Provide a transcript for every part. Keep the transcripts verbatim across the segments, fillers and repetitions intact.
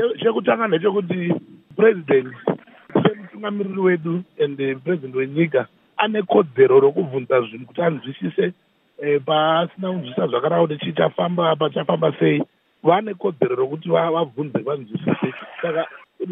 chekutanga ndechekuti president semutungamiriri wedu and president wenyika ane kodzero rokubvunza zvinhu kuti anzwisise pasina kunzwisisa zvakanaka kuti chichafamba apa chafamba sei. Vane kodzero rokuti vabvunze vanzwisise. Saka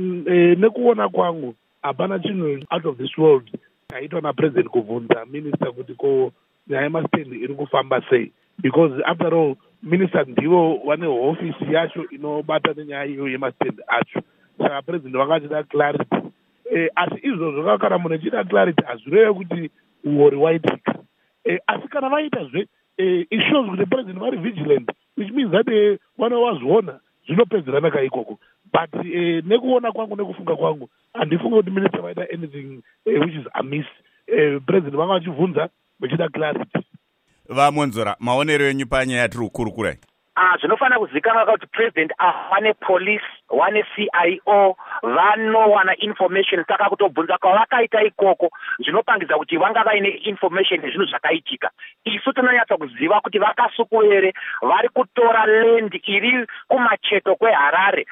nekuona kwangu hapana chinhu out of this world chaitwa napresident kubvunza minister kuti ko nyaya yemastendi iri kufamba sei, because after all minister ndivo vane hofisi yacho inobata nenyaya iyo yemastendi acho. Saka president vakachida clarity, asi izvozvo kakana munhu echida clarity hazvireve kuti uori waitika, asi kana vaitazve it shows kuti president vari vigilant, which means that vana vazviona zvinopedzerana kaikoko. But uh, nekuona kwangu nekufunga kwangu handifunga kuti minister vaita anything uh, which is amiss. uh, president vanga vachibvunza vachida clarity. Vamonzora, maonero enyu panyaya yatiri kukurukurai? Ah, zvinofanira kuzivikanwa kuti president wane police, wane C I O, vanowana information. Saka kutobvunza kwavakaita ikoko zvinopangidza kuti vanga vaine information yezvinhu zvakaitika. Isu tinonyatsa kuziva kuti vakasuku here vari kutora land iri kumacheto kweHarare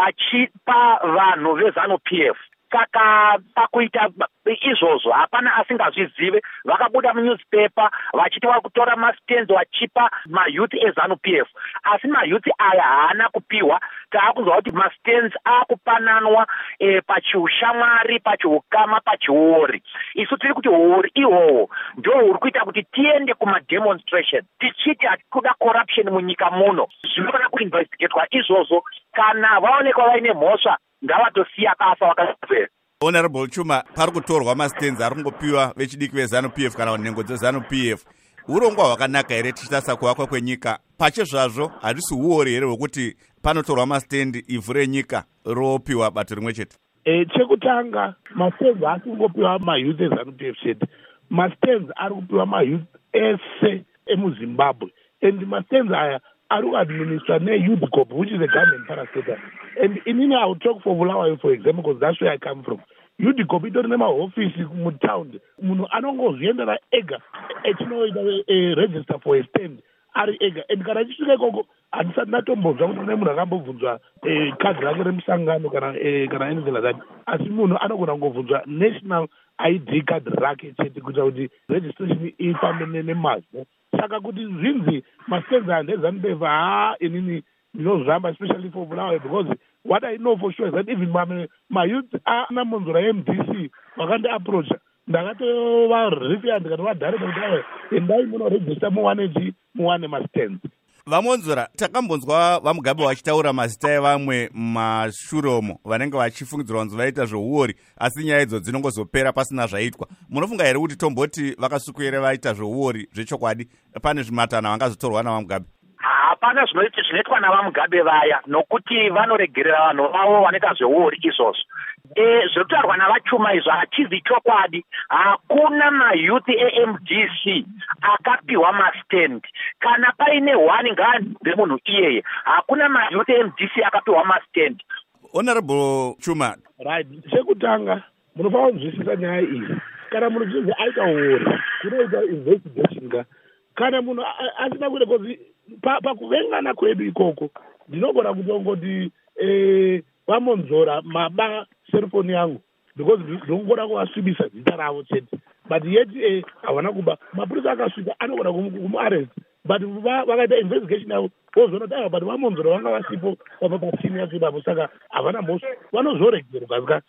vachipa vanhu veZANU P F. Saka pakuita izvozvo hapana asingazvizive. Vakabuda munewspaper vachiti vari kutora mastenzi vachipa mayouth eZANU P F, asi mayouth aya haana kupiwa. Taakunzwa kuti mastenzi akupananwa e, pachiushamwari, pachiukama, pachiori. Isu tiri kuti huori ihwohwo ndo huri kuita kuti tiende kumademonstration tichiti hatikuda corruption munyika muno. Zvinofanira kuinvestigatwa izvozvo. Kana vaonekwa vaine mhosva ngavatosiya basa vakazopera. Honorable Chuma, pari kutorwa mastenzi ari kungopiwa vechidiki veZANU P F kana nhengo dzeZANU P F, urongwa hwakanaka here tichitarisa kuakwa kwenyika? Pache zvazvo handisi uori here hwekuti panotorwa mastendi ivhu renyika ropiwa bato rimwe chete? E, chekutanga mastenzi asi kungopiwa mayouth eZANU P F chete. Mastenzi ari kupiwa mayouth ese emuZimbabwe, and mastenzi aya are administered near U D C O P, which is a government parastatal. And in India, I will talk for Bulawayo, for example, because that's where I come from. U D C O P don't remember office in town. Muno anongo zienda la ega. Etino a register for a stand. Ari ega. And kana chisuke koko ansa natombo za kuti munhu akambobvunzwa eh card rake remusangano kana eh kana anything like that. Asi munhu anogona kungovhunzwa national I D card rake chete kuti kuti registration ifambe nemazvo. Saka kuti zvinzi mastenzi andezANU P F ha inini ndinozvamba especially for Bulawayo, because what I know for sure is that even my, my youth ana Monzora M D C vakandi approach ndakatova rifia ndikati vadirect kuti endai munoregister muwane chi muwane mastenzi. Vamonzora, takambonzwa vaMugabe vachitaura mazita evamwe mashuromo vanenge vachifungidzirwa kunzi vaita zvouori, asi nyaya idzo dzinongozopera pasina zvaitwa. Munofunga here kuti tomboti vakasuku here vaita zvouori zvechokwadi pane zvimatana vangazotorwa navaMugabe? Hapana zvinoitwa navaMugabe vaya, nokuti vanoregerera vanhu vavo vanoita zveuori izvozvo. E, zvinotaurwa navaChuma izvo hatizi chokwadi. Hakuna mayouth e-M D C akapiwa mastendi. Kana paine one ngaanzwe munhu iyeye. Hakuna mayouth e-M D C akapiwa mastendi. Honorable Chuma, right, chekutanga munofanira kunzwisisa nyaya iyi. Kana munhu chinzi aita uori kunoita investigation ka. Kana munhu asina kuita kozi pakuvengana kwedu ikoko ndinogona kutongoti eh vamonzora maba cellphone yangu because ndongora kuvasvibisa zita ravo chete, but yet eh havana kuba mapurisa akasvika anogona kumuarrest, but vakaita investigation yavo vozona dai but vamonzora vanga vasipo papa pachini yacho ipapo, saka havana mhosva vanozoregerwa.